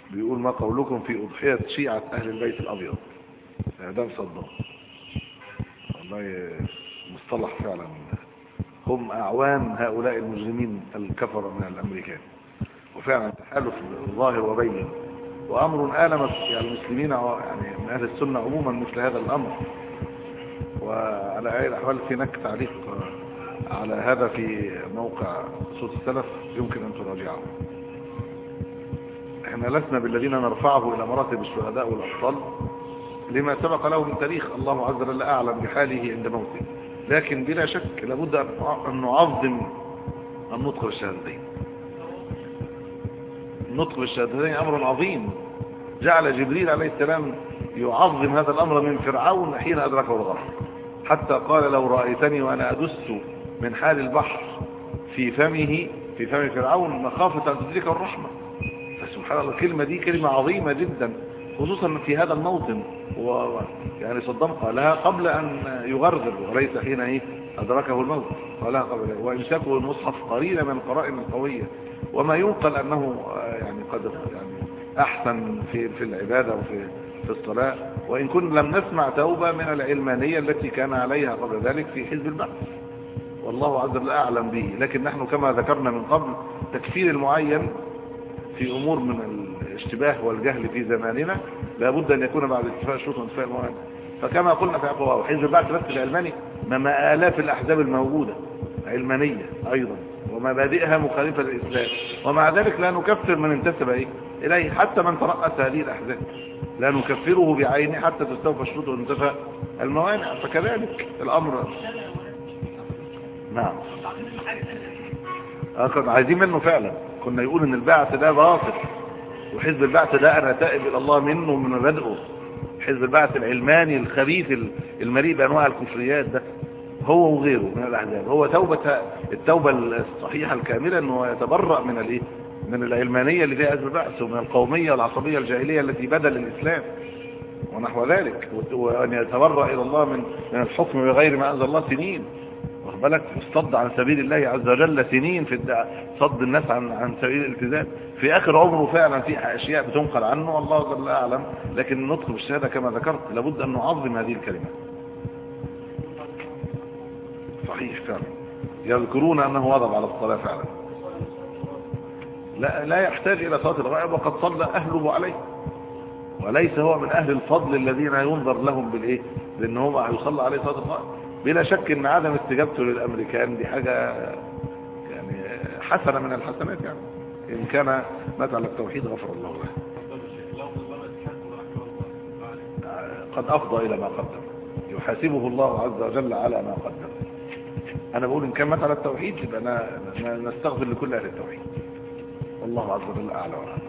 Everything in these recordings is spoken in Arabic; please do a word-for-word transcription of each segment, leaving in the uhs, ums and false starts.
بيقول ما قولكم في أضحية شيعة أهل البيت الأبيض؟ إعدام صدام. والله مصطلح فعلا، هم أعوان هؤلاء المجرمين الكفر من الأمريكان، وفعلا تحالف ظاهر وبين، وأمر آلم يعني المسلمين يعني من أهل السنة عموما مثل هذا الأمر. وعلى أي الأحوال في هناك تعليق على هذا في موقع صوت السلف يمكن أن تراجعه. احنا لسنا بالذين نرفعه إلى مراتب الشهداء والأبطال لما سبق له من تاريخ، الله عز وجل أعلم بحاله عند موته، لكن بلا شك لابد أن نعظم النطق بالشهادتين. النطق بالشهادتين أمر عظيم، جعل جبريل عليه السلام يعظم هذا الأمر من فرعون حين أدركه الغرق، حتى قال لو رأيتني وأنا أدس من حال البحر في فمه في فم فرعون مخافة أن تدركه الرحمة. فسبحان الله الكلمة دي كلمة عظيمة جدا، خصوصا في هذا الموطن. ويعني صدام قالها قبل أن يغرغر وليس حين إيه أدركه الموت، قالها قبل. وإمساكه المصحف قرينة من القرائن القوية، وما ينقل أنه يعني قد يعني أحسن في في العبادة وفي في الصلاة، وإن كنا لم نسمع توبة من العلمانية التي كان عليها قبل ذلك في حزب البعث، والله عز وجل أعلم به. لكن نحن كما ذكرنا من قبل تكفير المعين في أمور من الاشتباه والجهل في زماننا لابد أن يكون بعد اتفاق شروط وانتفاء الموانع. فكما قلنا في أقوى حزب البعث بس العلماني ما آلاف الأحزاب الموجودة علمانية أيضا ومبادئها مخالفة للإسلام، ومع ذلك لا نكفر من انتسب إيه إليه، حتى من ترأس هذه الأحزاب لا نكفره بعينه حتى تستوفى الشروط وانتفاء الموانع. فكذلك الأمر. نعم كنا عايزين منه فعلا، كنا يقول ان البعث ده باطل، وحزب البعث ده انا تائب الى الله منه من مبادئه. حزب البعث العلماني الخبيث المليء بانواع الكفريات ده هو وغيره من الاحزاب، هو توبة التوبة الصحيحة الكاملة انه يتبرأ من الايه من العلمانية اللي فيها حزب البعث، ومن القومية والعصبية الجاهلية التي بدل الاسلام ونحو ذلك، وان يتبرأ الى الله من من الحكم بغير ما انزل الله سنين، واخد بالك، صد عن سبيل الله عز وجل سنين في صد الناس عن عن سبيل الالتزام. في اخر عمره فعلا في اشياء بتنقل عنه والله جل اعلم، لكن النطق بالشهاده كما ذكرت لابد ان نعظم هذه الكلمه. صحيح فعلا يذكرون انه واظب على الصلاه فعلا، لا لا يحتاج الى صلاه الغائب وقد صلى اهله عليه، وليس هو من اهل الفضل الذين ينظر لهم بالايه لان هو هيصلى عليه صلاه الغائب. بلا شك ان عدم استجابته للامريكان دي حاجه يعني حسنه من الحسنات، يعني ان كان مات على التوحيد غفر الله له. قد افضى الى ما قدم، يحاسبه الله عز وجل على ما قدم. انا بقول ان كان مات على التوحيد يبقى انا نستغفر لكل اهل التوحيد، والله عز وجل اعلى واعلم.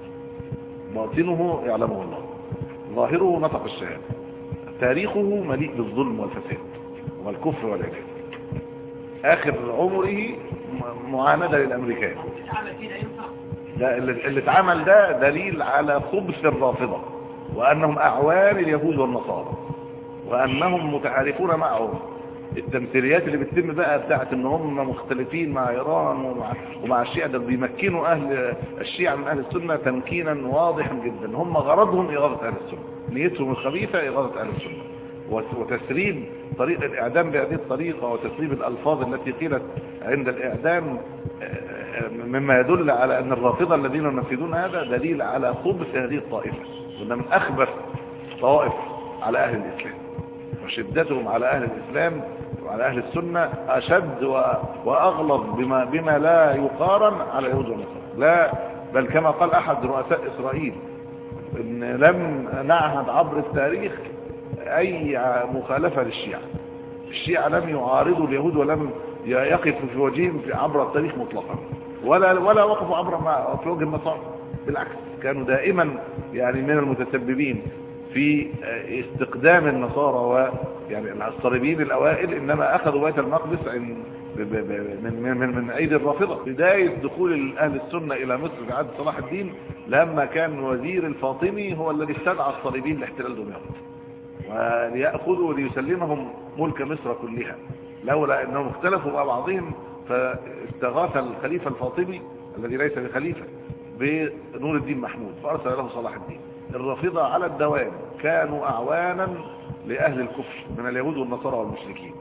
باطنه يعلمه الله، ظاهره نطق الشهاده، تاريخه مليء بالظلم والفساد والكفر والعباد، اخر عمره معاندة للامريكان. ده اللي اتعمل ده دليل على خبث الرافضة، وانهم اعوان اليهود والنصارى، وانهم متحالفون معهم. التمثيليات اللي بتتم بقى بتاعت ان هم مختلفين مع ايران ومع, ومع الشيعة، ده بيمكنوا اهل الشيعة من اهل السنة تمكينا واضحا جدا. هم غرضهم اغاظة اهل السنة، نيتهم الخبيثة اغاظة اهل السنة، وتسريب طريق الإعدام بهذه الطريقة، وتسريب الألفاظ التي قيلت عند الإعدام، مما يدل على أن الرافضة الذين ينفذون هذا دليل على خبث هذه الطائفة، وده من أخبث طوائف على أهل الإسلام، وشدتهم على أهل الإسلام وعلى أهل السنة أشد وأغلظ بما, بما لا يقارن على اليهود والنصارى. لا بل كما قال أحد رؤساء إسرائيل إن لم نعهد عبر التاريخ اي مخالفة للشيعة، الشيعة لم يعارضوا اليهود ولم يقفوا في وجههم عبر التاريخ مطلقا، ولا ولا وقفوا عبر ما في وجه النصارى، بالعكس كانوا دائما يعني من المتسببين في استقدام النصارى ويعني الصليبيين الاوائل، انما اخذوا بيت المقدس من من من, من ايدي الرافضه. بدايه دخول اهل السنه الى مصر في عهد صلاح الدين لما كان وزير الفاطمي هو الذي استدعى الصليبيين لاحتلال دمياط وليأخذوا وليسلمهم ملك مصر كلها، لولا انهم اختلفوا مع بعضهم فاستغاث الخليفة الفاطمي الذي ليس بخليفة بنور الدين محمود فأرسل له صلاح الدين. الرافضة على الدوام كانوا أعوانا لأهل الكفر من اليهود والنصارى والمشركين.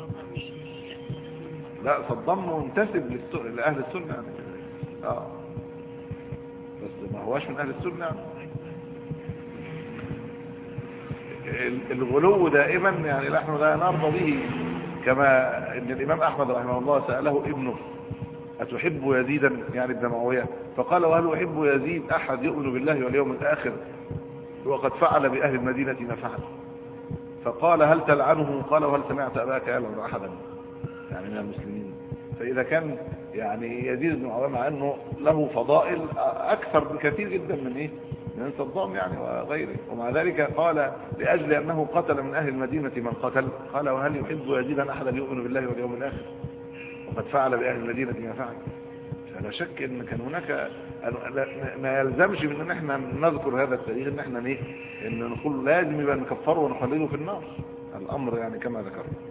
لا صدام منتسب لأهل السنة يعني. آه. بس ما هواش من أهل السنة. الغلو دائما يعني نحن لا نرضى به، كما ان الامام احمد رحمه الله سأله ابنه اتحب يزيدا يعني ابن معاوية، فقال وهل يحب يزيد احد يؤمن بالله واليوم الاخر وقد فعل باهل المدينة ما فعل؟ فقال هل تلعنه؟ قال وهل سمعت اباك يلعن احدا يعني من المسلمين؟ فاذا كان يعني يزيد بن معاوية مع انه له فضائل اكثر بكثير جدا من ايه من صدام يعني وغيره، ومع ذلك قال لأجل أنه قتل من أهل المدينة من قتل، قال وهل يحب يزيدا أحدا يؤمن بالله واليوم الآخر وقد فعل بأهل المدينة ما فعل؟ فلا شك أن كان هناك ما يلزمش من أن احنا نذكر هذا التاريخ ان احنا ايه ان نقول لازم يبقى نكفره ونخلده في النار، الأمر يعني كما ذكرنا.